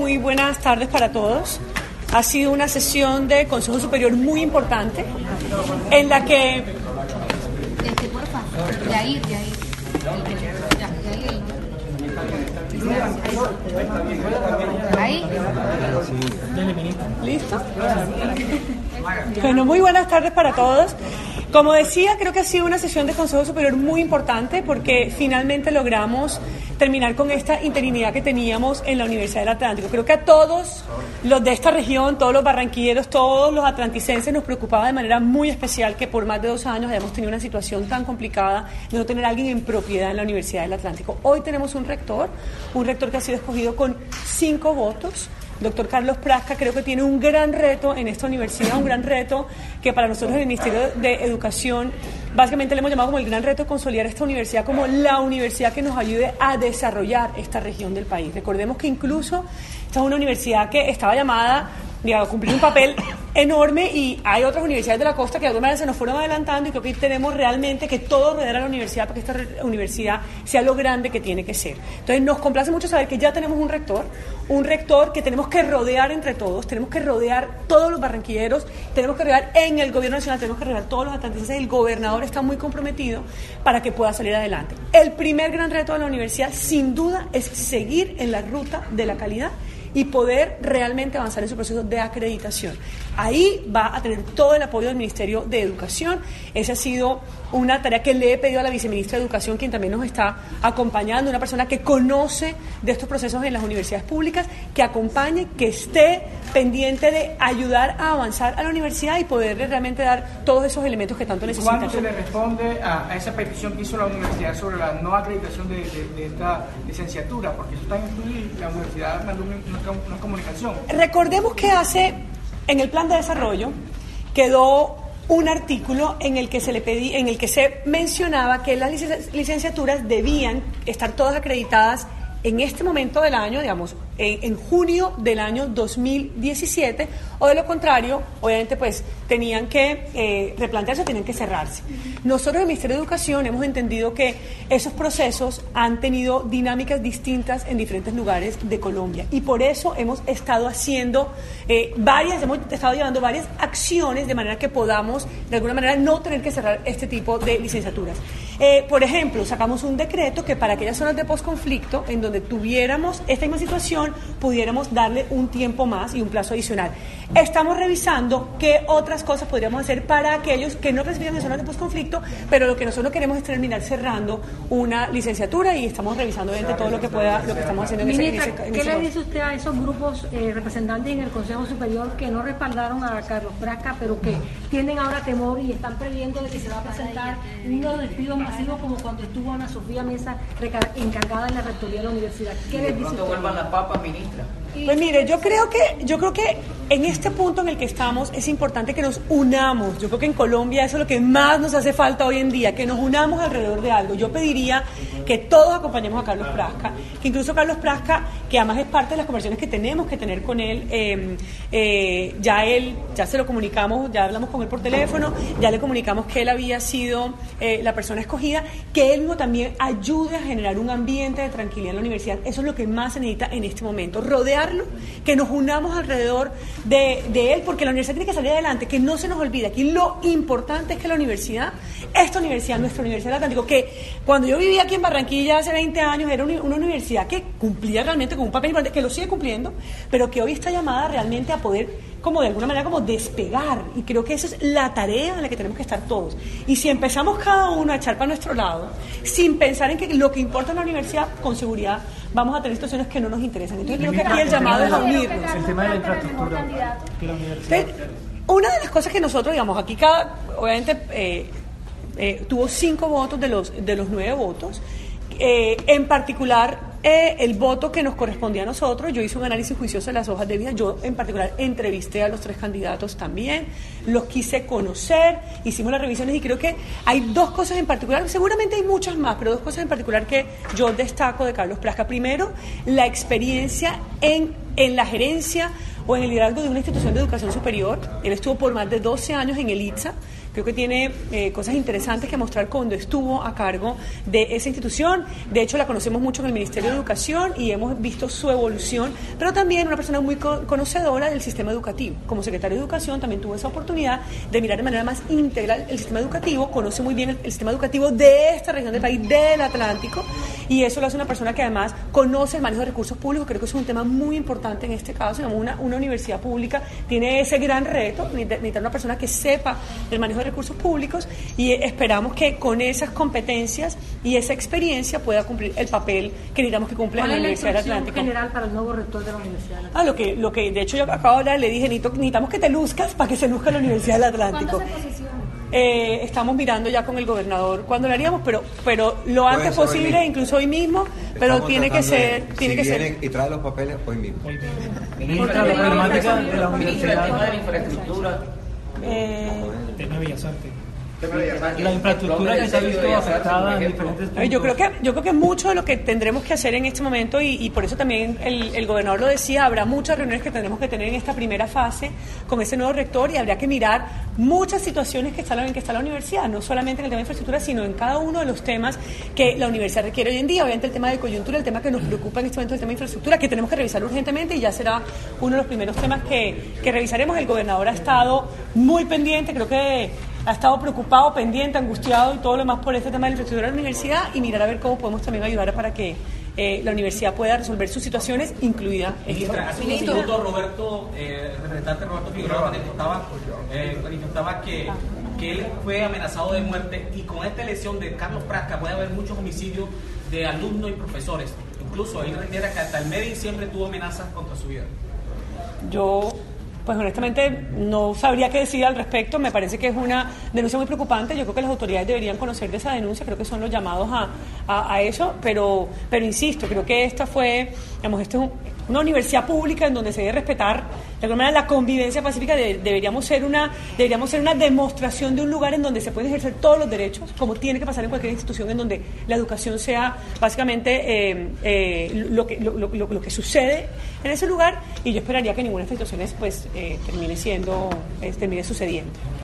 muy buenas tardes para todos. Ha sido una sesión de Consejo Superior muy importante en la que... porfa, de ahí. Ahí. ¿Listo? Bueno, muy buenas tardes para todos. Como decía, creo que ha sido una sesión de Consejo Superior muy importante porque finalmente logramos terminar con esta interinidad que teníamos en la Universidad del Atlántico. Creo que a todos los de esta región, todos los barranquilleros, todos los atlanticenses nos preocupaba de manera muy especial que por más de 2 años hayamos tenido una situación tan complicada de no tener a alguien en propiedad en la Universidad del Atlántico. Hoy tenemos un rector que ha sido escogido con 5 votos. Doctor Carlos Prasca creo que tiene un gran reto en esta universidad, un gran reto que para nosotros el Ministerio de Educación básicamente le hemos llamado como el gran reto de consolidar esta universidad como la universidad que nos ayude a desarrollar esta región del país. Recordemos que incluso esta es una universidad que estaba llamada a cumplir un papel enorme y hay otras universidades de la costa que de alguna manera se nos fueron adelantando y creo que tenemos realmente que todo rodear a la universidad para que esta universidad sea lo grande que tiene que ser. Entonces nos complace mucho saber que ya tenemos un rector que tenemos que rodear entre todos, tenemos que rodear todos los barranquilleros, tenemos que rodear en el gobierno nacional, tenemos que rodear todos los atlanticenses, el gobernador está muy comprometido para que pueda salir adelante. El primer gran reto de la universidad sin duda es seguir en la ruta de la calidad y poder realmente avanzar en su proceso de acreditación. Ahí va a tener todo el apoyo del Ministerio de Educación. Esa ha sido una tarea que le he pedido a la viceministra de Educación, quien también nos está acompañando, una persona que conoce de estos procesos en las universidades públicas, que acompañe, que esté pendiente de ayudar a avanzar a la universidad y poderle realmente dar todos esos elementos que tanto necesita. ¿Cuándo se le responde a esa petición que hizo la universidad sobre la no acreditación de esta licenciatura? Porque eso está en estudio y la universidad mandó una comunicación. Recordemos que en el plan de desarrollo quedó un artículo en el que se mencionaba que las licenciaturas debían estar todas acreditadas en este momento del año, digamos, en junio del año 2017, o de lo contrario, obviamente, pues tenían que replantearse, tenían que cerrarse. Nosotros en el Ministerio de Educación hemos entendido que esos procesos han tenido dinámicas distintas en diferentes lugares de Colombia y por eso hemos estado haciendo hemos estado llevando varias acciones de manera que podamos, de alguna manera, no tener que cerrar este tipo de licenciaturas. Por ejemplo, sacamos un decreto que para aquellas zonas de posconflicto, en donde tuviéramos esta misma situación, pudiéramos darle un tiempo más y un plazo adicional. Estamos revisando qué otras cosas podríamos hacer para aquellos que no clasifican en zonas de posconflicto, pero lo que nosotros queremos es terminar cerrando una licenciatura y estamos revisando obviamente todo lo que estamos haciendo en ese ¿Qué le dice usted a esos grupos representantes en el Consejo Superior que no respaldaron a Carlos Prasca, pero que tienen ahora temor y están previendo de que se va a presentar unos despidos masivos como cuando estuvo Ana Sofía Mesa encargada en la rectoría de la universidad? ¿Qué les dice usted? Vuelvan las papas, ministra. Pues mire, yo creo que en este punto en el que estamos es importante que nos unamos. Yo creo que en Colombia eso es lo que más nos hace falta hoy en día, que nos unamos alrededor de algo. Yo pediría que todos acompañemos a Carlos Prasca, que incluso Carlos Prasca, que además es parte de las conversaciones que tenemos que tener con él, ya se lo comunicamos, ya hablamos con él por teléfono, ya le comunicamos que él había sido la persona escogida, que él mismo también ayude a generar un ambiente de tranquilidad en la universidad. Eso es lo que más se necesita en este momento, rodearlo, que nos unamos alrededor de él, porque la universidad tiene que salir adelante, que no se nos olvide. Aquí lo importante es que nuestra Universidad del Atlántico, que cuando yo vivía aquí en Barranquilla hace 20 años, era una universidad que cumplía realmente con un papel importante, que lo sigue cumpliendo, pero que hoy está llamada realmente a poder, como de alguna manera, como despegar, y creo que esa es la tarea en la que tenemos que estar todos. Y si empezamos cada uno a echar para nuestro lado, sin pensar en que lo que importa en la universidad, con seguridad vamos a tener situaciones que no nos interesan. Entonces creo que aquí el llamado es a unirnos. El tema de la infraestructura que la universidad... Una de las cosas que nosotros, digamos, aquí obviamente tuvo 5 votos de los 9 votos, en particular el voto que nos correspondía a nosotros. Yo hice un análisis juicioso de las hojas de vida. Yo en particular entrevisté a los 3 candidatos también, los quise conocer, hicimos las revisiones y creo que hay 2 cosas en particular, seguramente hay muchas más, pero 2 cosas en particular que yo destaco de Carlos Prasca. Primero, la experiencia en la gerencia o en el liderazgo de una institución de educación superior. Él estuvo por más de 12 años en el ITSA, creo que tiene cosas interesantes que mostrar cuando estuvo a cargo de esa institución. De hecho, la conocemos mucho en el Ministerio de Educación y hemos visto su evolución, pero también una persona muy conocedora del sistema educativo. Como secretario de Educación también tuvo esa oportunidad de mirar de manera más integral el sistema educativo, conoce muy bien el sistema educativo de esta región del país, del Atlántico, y eso lo hace una persona que además conoce el manejo de recursos públicos. Creo que es un tema muy importante en este caso. Una universidad pública tiene ese gran reto, necesitar una persona que sepa del manejo de recursos públicos, y esperamos que con esas competencias y esa experiencia pueda cumplir el papel que necesitamos que cumpla en la Universidad del Atlántico. ¿Cuál es la instrucción general para el nuevo rector de la Universidad del Atlántico? Lo que de hecho yo acabo de hablar, le dije, necesitamos que te luzcas para que se luzca la Universidad del Atlántico. ¿Cuándo se posiciona? Estamos mirando ya con el gobernador cuándo lo haríamos, pero lo antes posible, incluso hoy mismo, pero tiene que ser. Y trae los papeles hoy mismo. Ministra, la problemática de la universidad. El tema de la infraestructura. El tema de Bellas Artes. La infraestructura que se ha visto afectada en diferentes puntos. Yo creo que mucho de lo que tendremos que hacer en este momento, y por eso también el gobernador lo decía, habrá muchas reuniones que tendremos que tener en esta primera fase con ese nuevo rector, y habría que mirar muchas situaciones en que está la universidad, no solamente en el tema de infraestructura, sino en cada uno de los temas que la universidad requiere hoy en día. Obviamente el tema de coyuntura, el tema que nos preocupa en este momento, el tema de infraestructura, que tenemos que revisar urgentemente, y ya será uno de los primeros temas que revisaremos. El gobernador ha estado muy pendiente, creo que ha estado preocupado, pendiente, angustiado y todo lo más por este tema de la infraestructura de la universidad, y mirar a ver cómo podemos también ayudar para que la universidad pueda resolver sus situaciones, incluida Ministra, hace un minuto Roberto, el representante Roberto Figueroa manifestaba que él fue amenazado de muerte, y con esta elección de Carlos Prasca puede haber muchos homicidios de alumnos y profesores. Incluso él refiere que hasta el mes de diciembre tuvo amenazas contra su vida. Yo, pues honestamente, no sabría qué decir al respecto. Me parece que es una denuncia muy preocupante. Yo creo que las autoridades deberían conocer de esa denuncia. Creo que son los llamados a eso. Pero insisto, creo que esta fue, digamos, una universidad pública en donde se debe respetar de alguna manera la convivencia pacífica. Deberíamos ser una demostración de un lugar en donde se pueden ejercer todos los derechos, como tiene que pasar en cualquier institución en donde la educación sea básicamente lo que sucede en ese lugar, y yo esperaría que ninguna de estas situaciones pues termine sucediendo.